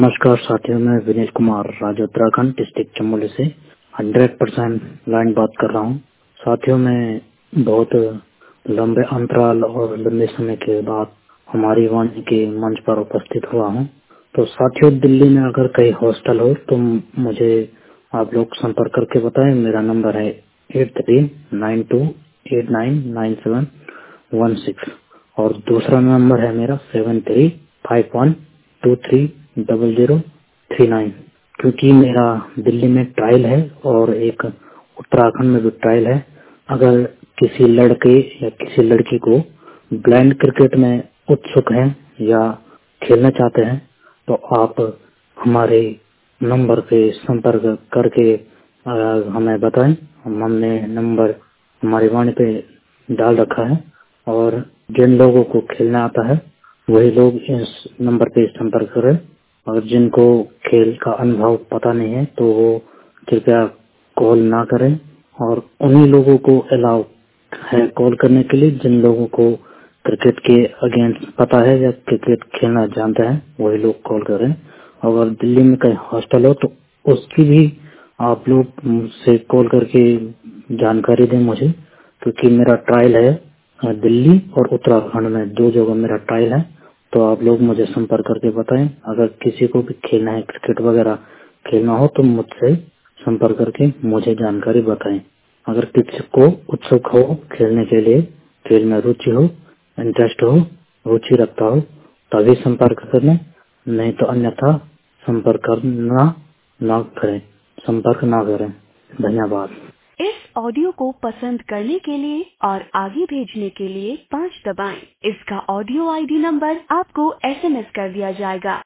नमस्कार साथियों, मैं विनीत कुमार राज्य उत्तराखंड डिस्ट्रिक्ट चमोली से 100% लाइन बात कर रहा हूँ। साथियों, मैं बहुत लंबे अंतराल और लंबे समय के बाद हमारी वाणी के मंच पर उपस्थित हुआ हूँ। तो साथियों, दिल्ली में अगर कहीं हॉस्टल हो तो मुझे आप लोग संपर्क करके बताएं। मेरा नंबर है 8392899716 और दूसरा नंबर है मेरा 7351230039। क्योंकि मेरा दिल्ली में ट्रायल है और एक उत्तराखंड में भी ट्रायल है। अगर किसी लड़के या किसी लड़की को ब्लाइंड क्रिकेट में उत्सुक हैं या खेलना चाहते हैं तो आप हमारे नंबर पे संपर्क करके हमें बताएं। हमने नंबर हमारी वाणी पे डाल रखा है और जिन लोगों को खेलना आता है वही लोग इस नंबर पे संपर्क करें। और जिनको खेल का अनुभव पता नहीं है तो वो कृपया कॉल ना करें। और उन्हीं लोगों को अलाउ है कॉल करने के लिए जिन लोगों को क्रिकेट के अगेंस्ट पता है या क्रिकेट खेलना जानते हैं, वही लोग कॉल करें। अगर दिल्ली में कहीं हॉस्टल हो तो उसकी भी आप लोग मुझसे कॉल करके जानकारी दें मुझे, क्योंकि मेरा ट्रायल है दिल्ली और उत्तराखंड में, दो जगह मेरा ट्रायल है। तो आप लोग मुझे संपर्क करके बताएं। अगर किसी को भी खेलना है, क्रिकेट वगैरह खेलना हो तो मुझसे संपर्क करके मुझे जानकारी बताएं। अगर किसी को उत्सुक हो खेलने के लिए, खेल में रुचि हो, इंटरेस्ट हो, रुचि रखता हो, तभी संपर्क करें, नहीं तो अन्यथा संपर्क करना ना करें, संपर्क ना करें। धन्यवाद। इस ऑडियो को पसंद करने के लिए और आगे भेजने के लिए 5 दबाएं। इसका ऑडियो आईडी नंबर आपको SMS कर दिया जाएगा।